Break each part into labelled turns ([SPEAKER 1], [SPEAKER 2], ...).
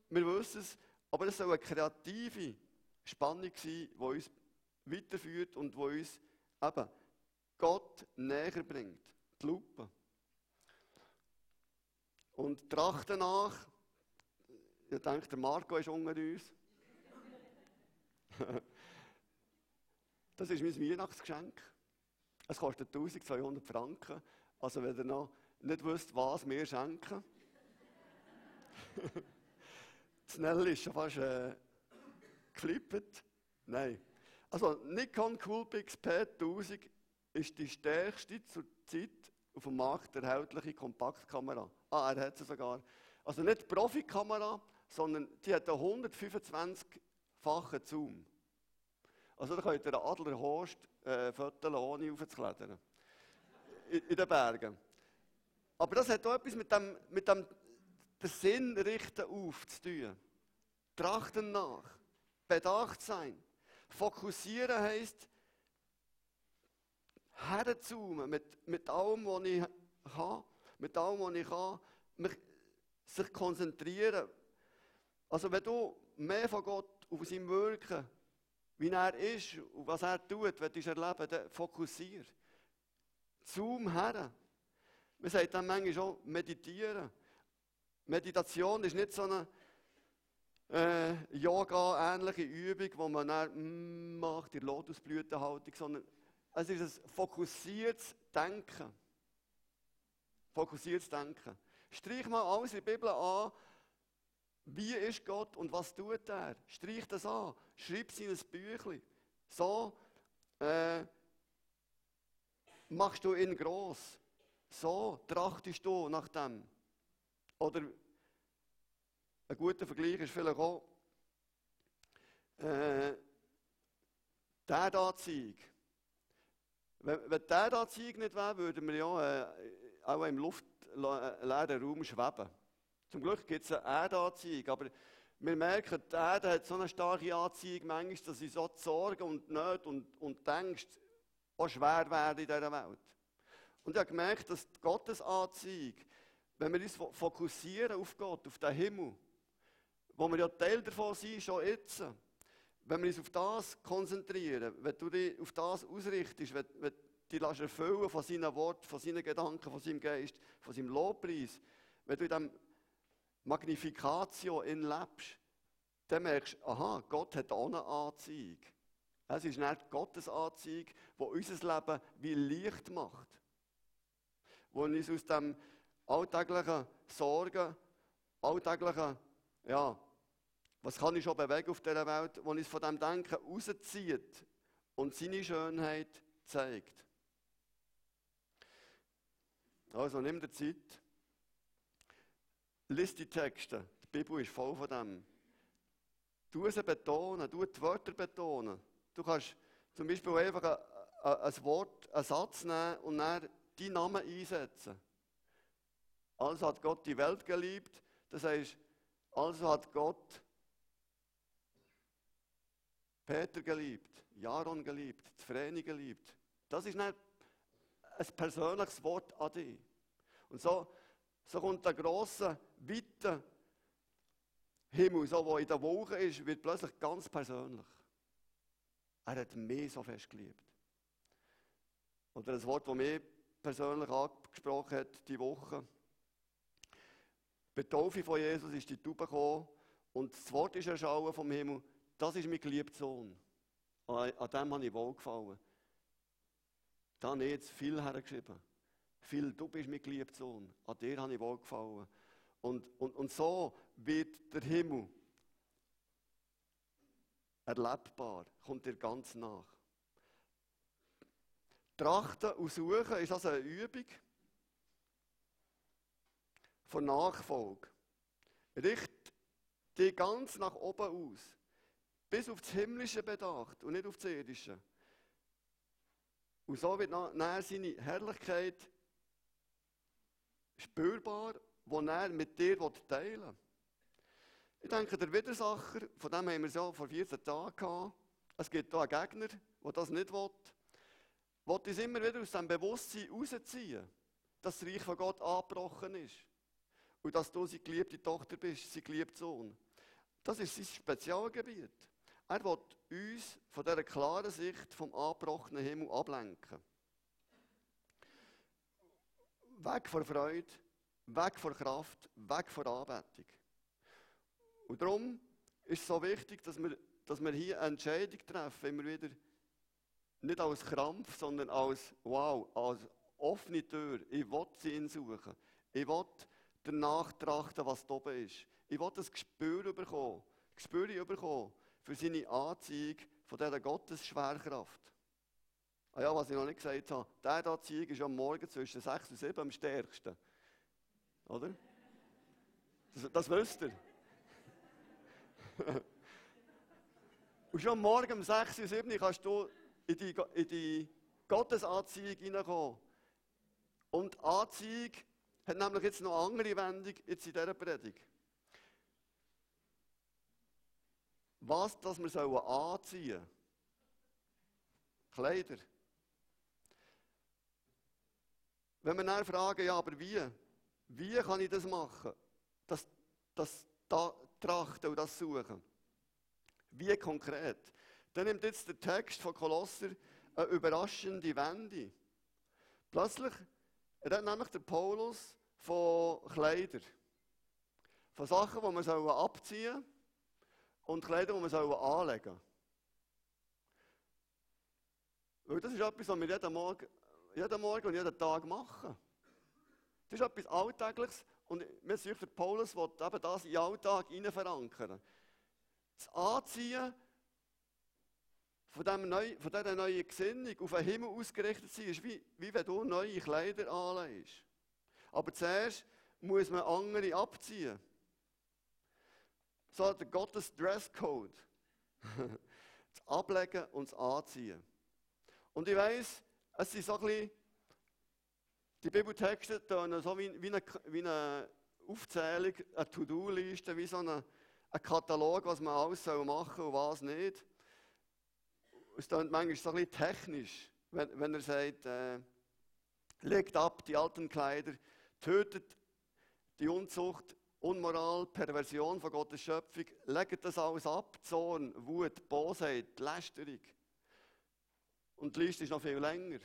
[SPEAKER 1] wir wissen es, aber es soll eine kreative Spannung sein, die uns weiterführt und die uns eben Gott näher bringt. Die Lupe. Und trachte nach, ich denke, der Marco ist unter uns. Das ist mein Weihnachtsgeschenk. Es kostet 1200 Franken. Also wenn ihr noch nicht wisst, was wir schenken. Das Nelly ist schon fast geflippt. Nein. Also Nikon Coolpix P1000 ist die stärkste zurzeit auf dem Markt erhältliche Kompaktkamera. Er hat sie sogar. Also nicht die Profikamera, sondern die hat einen 125-fachen Zoom. Also da könnt ihr einen Adlerhorst fotografieren, ohne aufzuklettern. In den Bergen. Aber das hat auch etwas mit dem den Sinn richten auf zu tun. Trachten nach. Bedacht sein. Fokussieren heisst, herzoomen mit allem, was ich habe, mit allem, was ich kann, sich konzentrieren. Also wenn du mehr von Gott auf sein Wirken, wie er ist und was er tut, willst du erleben, dann fokussier. Zoom her. Man sagt dann manchmal schon meditieren. Meditation ist nicht so eine Yoga-ähnliche Übung, wo man dann macht, die Lotusblütenhaltung, sondern es ist ein fokussiertes Denken. Fokussiertes Denken. Streich mal alles in der Bibel an, wie ist Gott und was tut er? Streich das an, schreib es in ein Büchlein. So machst du ihn gross. So trachtest du nach dem. Oder ein guter Vergleich ist vielleicht auch der Anzeige. Wenn der Anzeige nicht wäre, würden wir ja auch im luftleeren Raum schweben. Zum Glück gibt es eine Erdanzeige, aber wir merken, die Erde hat so eine starke Anzeige, manchmal, dass sie so die Sorgen und Nöte und die Ängste auch schwer werden in dieser Welt. Und ich habe gemerkt, dass die Gottesanzeige, wenn wir uns fokussieren auf Gott, auf den Himmel, wo wir ja Teil davon sind, schon jetzt, wenn wir uns auf das konzentrieren, wenn du dich auf das ausrichtest, wenn du dich erfüllen von seinen Worten, von seinen Gedanken, von seinem Geist, von seinem Lobpreis, wenn du in diesem Magnificatio lebst, dann merkst du, aha, Gott hat auch eine Anzeige. Es ist nicht Gottes Anzeige, die unser Leben wie Licht macht. Wo uns aus dem alltäglichen Sorgen, alltäglichen, ja, was kann ich schon bewegen auf dieser Welt, wo uns von dem Denken rauszieht und seine Schönheit zeigt. Also nimm dir Zeit, lies die Texte, die Bibel ist voll von dem. Du sie betonen, du die Wörter betonen. Du kannst zum Beispiel einfach ein Wort, einen Satz nehmen und dann deinen Namen einsetzen. Also hat Gott die Welt geliebt, das heißt, also hat Gott Peter geliebt, Jaron geliebt, Vreni geliebt. Das ist nicht ein persönliches Wort an dich. Und so kommt der grosse, weite Himmel, so, der in der Wolke ist, wird plötzlich ganz persönlich. Er hat mich so fest geliebt. Oder ein Wort, das mich persönlich angesprochen hat, die Woche. Bei der Taufe von Jesus ist die Taube gekommen und das Wort ist erschallen vom Himmel. Das ist mein geliebter Sohn. An dem habe ich wohlgefallen. Da habe ich jetzt viel hergeschrieben. Phil, du bist mein geliebter Sohn. An dir habe ich wohlgefallen. Und so wird der Himmel erlebbar, kommt dir ganz nach. Trachten und Suchen ist also eine Übung von Nachfolge. Richte dich ganz nach oben aus, bis auf das Himmlische bedacht und nicht auf das Irdische. Und so wird nachher seine Herrlichkeit spürbar, die er mit dir teilen will. Ich denke, der Widersacher, von dem haben wir es ja vor 14 Tagen gehabt, es gibt hier einen Gegner, der das nicht will uns immer wieder aus dem Bewusstsein rausziehen, dass das Reich von Gott angebrochen ist. Und dass du seine geliebte Tochter bist, sein geliebter Sohn. Das ist sein Spezialgebiet. Er will uns von dieser klaren Sicht vom angebrochenen Himmel ablenken. Weg von Freude, weg von Kraft, weg von Anbetung. Und darum ist es so wichtig, dass wir hier eine Entscheidung treffen, immer wieder, nicht als Krampf, sondern als wow, als offene Tür. Ich will ihn suchen. Ich will danach trachten, was da oben ist. Ich will das Gespür bekommen für seine Anziehung von dieser Gottesschwerkraft. Ah ja, was ich noch nicht gesagt habe, diese Anziehung ist am Morgen zwischen 6 und 7 am stärksten. Oder? Das wisst ihr. Und schon am Morgen um 6 und 7 kannst du in die Gottesanziehung hineinkommen. Und Anziehung hat nämlich jetzt noch eine andere Wendung jetzt in dieser Predigt. Was, dass wir anziehen sollen? Kleider. Wenn wir dann fragen, ja, aber wie? Wie kann ich das machen? Das trachten und das suchen. Wie konkret? Dann nimmt jetzt der Text von Kolosser eine überraschende Wende. Plötzlich redet nämlich der Paulus von Kleidern. Von Sachen, die wir abziehen sollen und Kleider, die wir anlegen sollen. Weil das ist etwas, was wir jeden Morgen und jeden Tag machen. Das ist etwas Alltägliches und wir sind für Paulus, der eben das in den Alltag verankern. Das Anziehen von dieser neuen Gesinnung auf den Himmel ausgerichtet sein, ist wie wenn du neue Kleider anlegst. Aber zuerst muss man andere abziehen. So der Gottes Dresscode. Das Ablegen und das Anziehen. Und ich weiss, es sind so ein bisschen, die Bibeltexte tönen so wie eine Aufzählung, eine To-Do-Liste, wie so ein Katalog, was man alles machen soll und was nicht. Es klingt manchmal so ein bisschen technisch, wenn er sagt, legt ab die alten Kleider, tötet die Unzucht, Unmoral, Perversion von Gottes Schöpfung, legt das alles ab, Zorn, Wut, Bosheit, Lästerung. Und die Liste ist noch viel länger.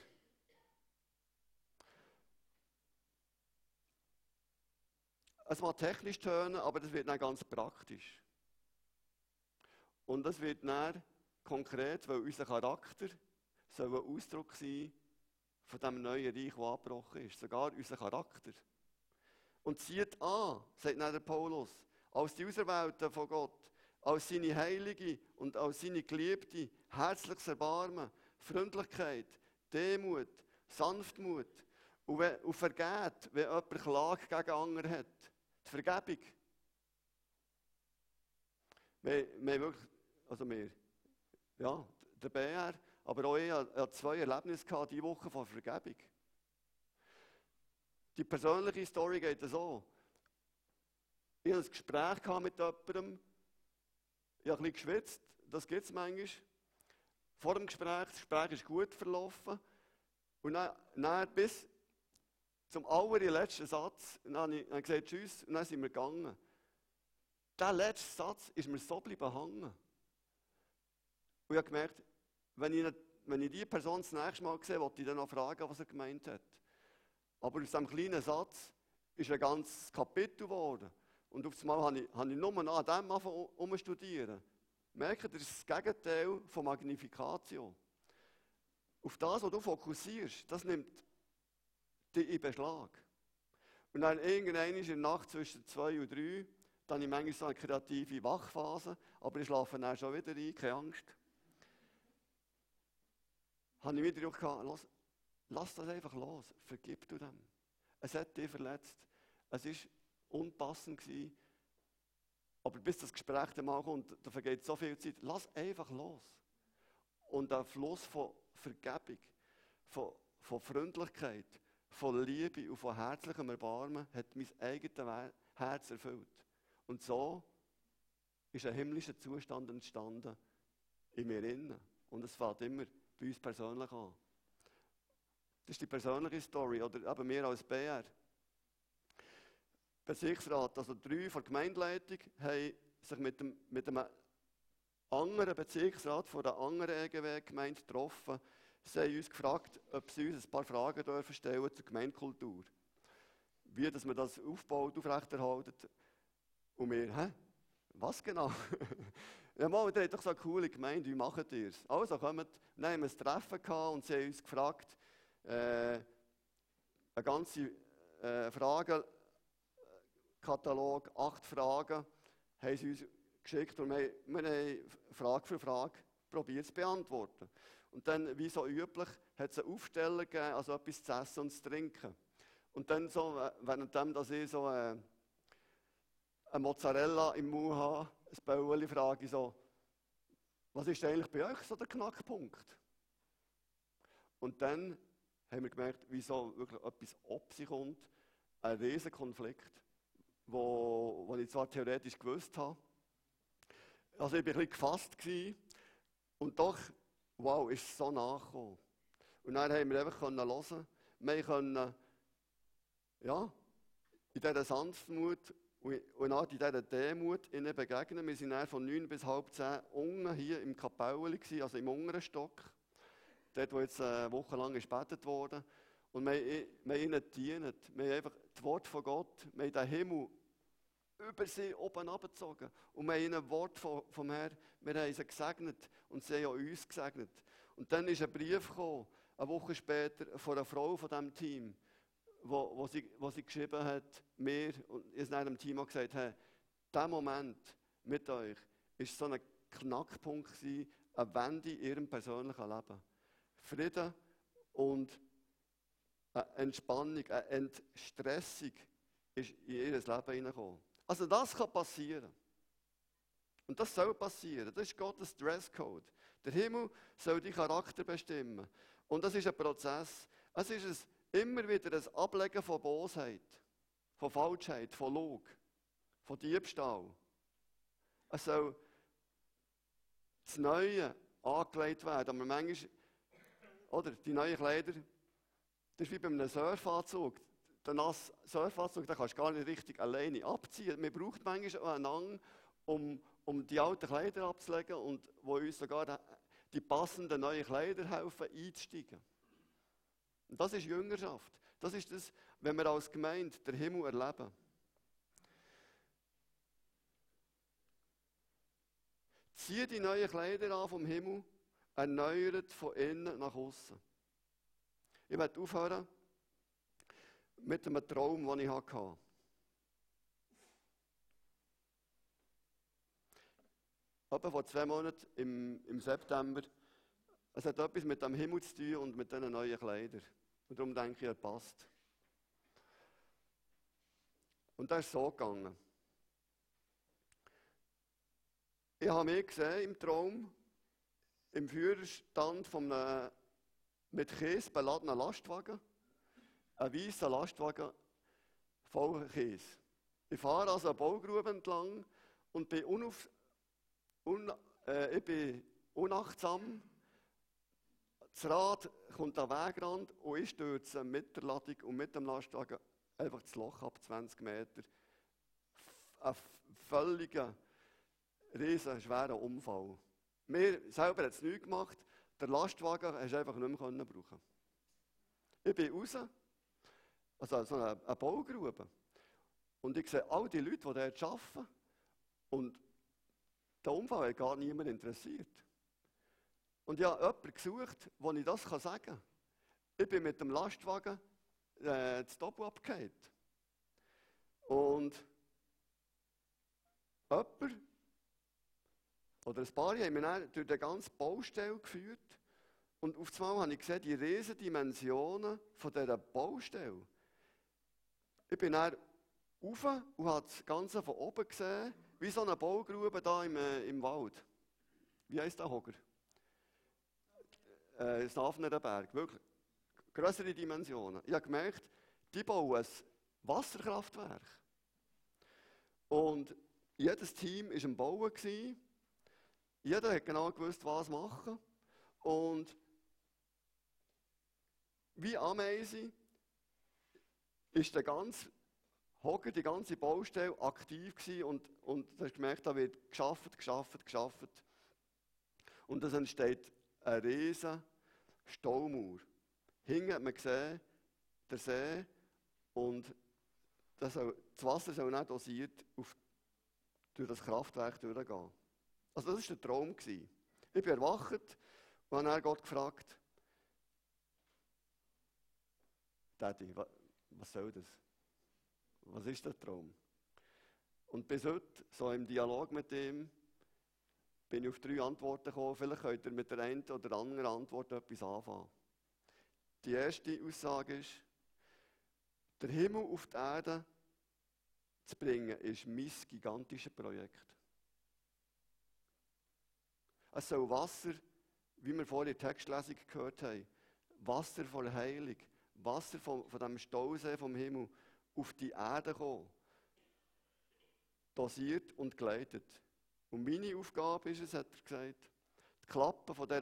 [SPEAKER 1] Es mag technisch tönen, aber das wird dann ganz praktisch. Und das wird dann konkret, weil unser Charakter soll ein Ausdruck sein von dem neuen Reich, das angebrochen ist. Sogar unser Charakter. Und zieht an, sagt dann der Paulus, als die Auserwählten von Gott, als seine Heilige und als seine Geliebte, herzliches Erbarmen, Freundlichkeit, Demut, Sanftmut und vergeht, wenn jemand Klage gegen andere hat. Die Vergebung. Wir wirklich, also wir, ja, der BR, aber auch ich hatte 2 Erlebnisse gehabt, diese Woche von Vergebung. Die persönliche Story geht so. Ich hatte ein Gespräch mit jemandem, ich habe ein bisschen geschwitzt, das gibt es manchmal. Vor dem Gespräch, das Gespräch ist gut verlaufen. Und dann bis zum allerletzten Satz, dann habe ich gesagt Tschüss und dann sind wir gegangen. Der letzte Satz ist mir so geblieben hängen. Und ich habe gemerkt, wenn ich diese Person das nächste Mal sehe, wollte ich dann noch fragen, was er gemeint hat. Aber aus diesem kleinen Satz ist ein ganzes Kapitel geworden. Und auf einmal habe ich nur noch an dem angefangen studieren. Merkt ihr, das ist das Gegenteil von Magnificatio. Auf das, was du fokussierst, das nimmt dich in Beschlag. Und dann irgendwann in der Nacht zwischen 2 und 3, dann habe ich manchmal so eine kreative Wachphase, aber ich schlafe dann schon wieder ein, keine Angst. Habe ich wieder gedacht, lass das einfach los, vergib du dem. Es hat dich verletzt, es war unpassend gewesen, aber bis das Gespräch dann mal kommt, da vergeht so viel Zeit, lass einfach los. Und der Fluss von Vergebung, von Freundlichkeit, von Liebe und von herzlichem Erbarmen hat mein eigenes Herz erfüllt. Und so ist ein himmlischer Zustand entstanden in mir innen. Und es fängt immer bei uns persönlich an. Das ist die persönliche Story, oder eben wir als BR. Bezirksrat, also 3 von der Gemeindeleitung, haben sich mit einem anderen Bezirksrat von einer anderen EGW-Gemeinde getroffen. Sie haben uns gefragt, ob sie uns ein paar Fragen dürfen stellen zur Gemeindekultur. Wie dass man das aufbaut, aufrechterhalten. Und wir, was genau? Ja, mal, ihr habt doch so eine coole Gemeinde, wie macht ihr es? Also kommt, dann haben wir ein Treffen gehabt und sie haben uns gefragt, einen ganzen Fragenkatalog, 8 Fragen, haben sie uns geschickt und wir haben Frage für Frage probiert zu beantworten. Und dann, wie so üblich, hat es einen Aufsteller gegeben, also etwas zu essen und zu trinken. Und dann so, währenddem, dass ich so eine Mozzarella im Mund habe, ein Bäuerli, frage ich so, was ist eigentlich bei euch so der Knackpunkt? Und dann haben wir gemerkt, wieso wirklich etwas ob sich kommt, ein riesen Konflikt, wo ich zwar theoretisch gewusst habe. Also ich war ein bisschen gefasst gewesen, und doch, wow, ist es so nachgekommen. Und dann haben wir einfach hören. Wir konnten, ja, in dieser Sanftmut und auch in dieser Demut ihnen begegnen. Wir waren dann von 9 bis halb 10 unten hier im Kapelle, also im unteren Stock. Dort, wo jetzt eine Woche lang gebetet wurde. Und wir haben ihnen gedient. Wir haben einfach das Wort von Gott, wir haben den Himmel über sie oben abgezogen. Und wir haben ihnen ein Wort vom Herrn, wir haben sie gesegnet und sie haben auch uns gesegnet. Und dann ist ein Brief gekommen, eine Woche später, von einer Frau von diesem Team, wo sie geschrieben hat, mir und ich in einem Team auch gesagt, hey, dieser Moment mit euch ist so ein Knackpunkt gewesen, eine Wende in ihrem persönlichen Leben. Frieden und eine Entspannung, eine Entstressung ist in ihr Leben hineingekommen. Also das kann passieren. Und das soll passieren. Das ist Gottes Dresscode. Der Himmel soll deinen Charakter bestimmen. Und das ist ein Prozess. Es ist immer wieder ein Ablegen von Bosheit, von Falschheit, von Lug, von Diebstahl. Es soll das Neue angelegt werden. Aber manchmal, oder, die neuen Kleider, das ist wie bei einem Surfanzug. Den nassen Surfanzug, den kannst du gar nicht richtig alleine abziehen. Man braucht manchmal auch einander, um die alten Kleider abzulegen und wo uns sogar die passenden neuen Kleider helfen, einzusteigen. Und das ist Jüngerschaft. Das ist das, wenn wir als Gemeinde den Himmel erleben. Zieh die neuen Kleider an vom Himmel, erneuert von innen nach außen. Ich werde aufhören mit einem Traum, den ich hatte. Etwa vor 2 Monaten im September. Es hat etwas mit dem Himmel zu tun und mit diesen neuen Kleidern. Und darum denke ich, er passt. Und das ist so gegangen. Ich habe mich gesehen im Traum, im Führerstand von einem mit Käse beladenen Lastwagen. Ein weißer Lastwagen voll Käse. Ich fahre also eine Baugrube entlang und bin ich bin unachtsam. Das Rad kommt an den Wegrand und ich stürze mit der Ladung und mit dem Lastwagen einfach das Loch ab 20 Meter. Ein völliger, riesen, schwerer Unfall. Mir selber hat es nichts gemacht, der Lastwagen hast du einfach nicht mehr brauchen. Ich bin raus, also so eine Baugrube, und ich sehe all die Leute, die dort arbeiten, und der Unfall hat gar niemand interessiert. Und ich habe jemanden gesucht, wo ich das sagen kann. Ich bin mit dem Lastwagen das Doppel abgefallen. Und jemand oder ein paar haben mich dann durch die ganze Baustelle geführt. Und auf einmal habe ich gesehen, die riesigen Dimensionen von dieser Baustelle. Ich bin dann rauf und habe das Ganze von oben gesehen, wie so eine Baugrube da im Wald. Wie heisst der Hoger? Das Hafnerberg, wirklich. Grössere Dimensionen. Ich habe gemerkt, die bauen ein Wasserkraftwerk. Und jedes Team war am Bauen. Jeder hat genau gewusst, was machen. Und wie Ameise ist der ganze Hocker, die ganze Baustelle, aktiv gewesen und du hast gemerkt, da wird geschafft. Und es entsteht eine riesen Staumauer. Hinten hat man gesehen, der See, und das Wasser soll nicht dosiert durch das Kraftwerk durchgehen. Also das war der Traum. Ich bin erwacht und habe dann Gott gefragt, Daddy, was soll das? Was ist der Traum? Und bis heute, so im Dialog mit ihm, bin ich auf 3 Antworten gekommen. Vielleicht könnt ihr mit der einen oder anderen Antwort etwas anfangen. Die erste Aussage ist, der Himmel auf die Erde zu bringen, ist mein gigantisches Projekt. Es soll Wasser, wie wir vorhin in der Textlesung gehört haben, Wasser von der Heilung, Wasser von dem Stausee vom Himmel auf die Erde kommen. Dosiert und geleitet. Und meine Aufgabe ist es, hat er gesagt, die Klappe von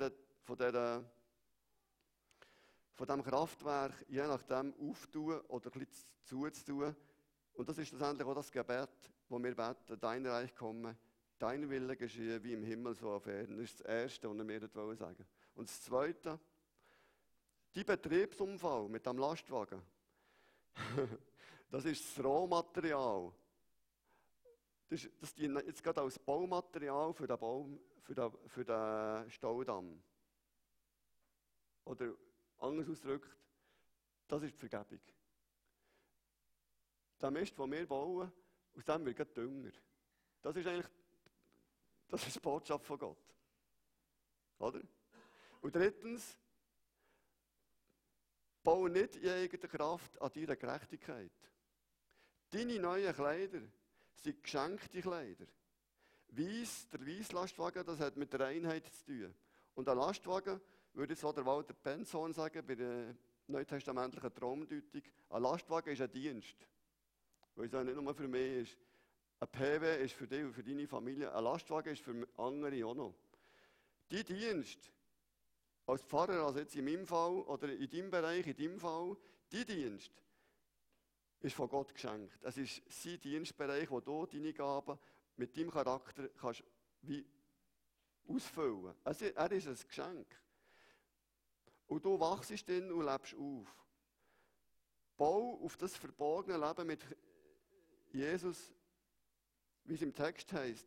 [SPEAKER 1] diesem Kraftwerk je nachdem auftun oder ein bisschen zuzutun. Und das ist schlussendlich auch das Gebet, das wir beten, dein Reich komme, dein Wille geschehe, wie im Himmel so auf Erden. Das ist das Erste, was wir das sagen. Und das Zweite, die Betriebsunfall mit dem Lastwagen, das ist das Rohmaterial. Das dient jetzt gerade als Baumaterial für den Staudamm. Oder anders ausgedrückt, das ist die Vergebung. Der Mist, den wir bauen, aus dem wird gerade Dünger. Das ist die Botschaft von Gott. Oder? Und drittens, baue nicht in eigener Kraft an deiner Gerechtigkeit. Deine neuen Kleider sind geschenkte Kleider. Der Weiss-Lastwagen, das hat mit der Einheit zu tun. Und ein Lastwagen, würde jetzt auch der Walter Benson sagen, bei der neutestamentlichen Traumdeutung, ein Lastwagen ist ein Dienst. Weil es ja nicht nur für mich ist. Ein PW ist für dich und für deine Familie, ein Lastwagen ist für andere auch noch. Die Dienst, als Pfarrer, also jetzt in meinem Fall, oder in deinem Bereich, in deinem Fall, die Dienst ist von Gott geschenkt. Es ist sein Dienstbereich, wo du deine Gaben mit deinem Charakter kannst wie ausfüllen. Er ist ein Geschenk. Und du wachst drin und lebst auf. Bau auf das verborgene Leben mit Jesus, wie es im Text heißt.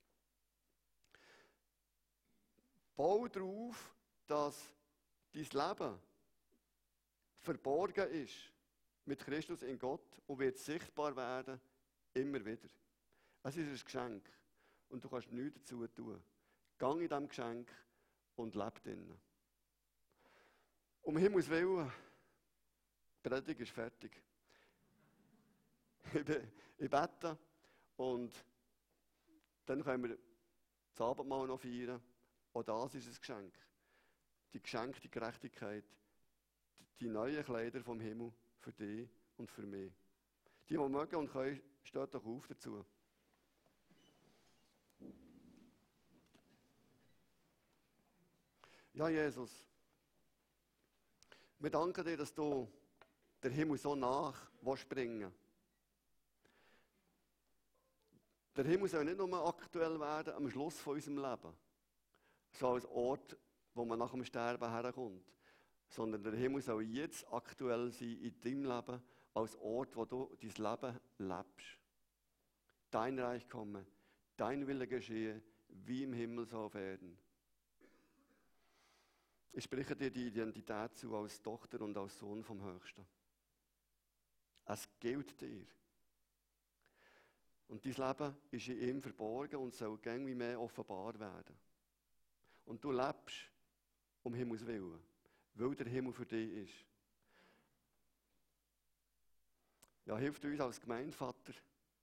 [SPEAKER 1] Bau darauf, dass dein Leben verborgen ist mit Christus in Gott und wird sichtbar werden, immer wieder. Es ist ein Geschenk und du kannst nichts dazu tun. Gang in diesem Geschenk und lebe drinnen. Um Himmels Willen, die Predigt ist fertig. Ich bete und dann können wir das Abendmahl noch feiern. Auch das ist ein Geschenk. Die geschenkte Gerechtigkeit, die neuen Kleider vom Himmel für dich und für mich. Die mögen und können, steht doch auf dazu. Ja, Jesus, wir danken dir, dass du der Himmel so nach bringen willst. Der Himmel soll nicht nur aktuell werden am Schluss von unserem Leben, so als Ort, wo man nach dem Sterben herkommt, sondern der Himmel soll jetzt aktuell sein in deinem Leben, als Ort, wo du dein Leben lebst. Dein Reich komme, dein Wille geschehe, wie im Himmel so auf Erden. Ich spreche dir die Identität zu als Tochter und als Sohn vom Höchsten. Es gilt dir. Und dein Leben ist in ihm verborgen und soll gängig mehr offenbar werden. Und du lebst um Himmels Willen, weil der Himmel für dich ist. Ja, hilft uns als Gemeindevater,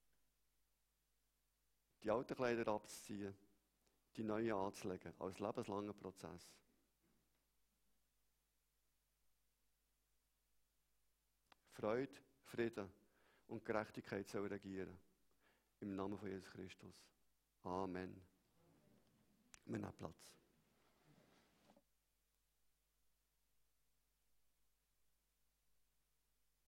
[SPEAKER 1] die alten Kleider abzuziehen, die neuen anzulegen, als lebenslanger Prozess. Freude, Frieden und Gerechtigkeit soll regieren. Im Namen von Jesus Christus. Amen. Wir nehmen Platz.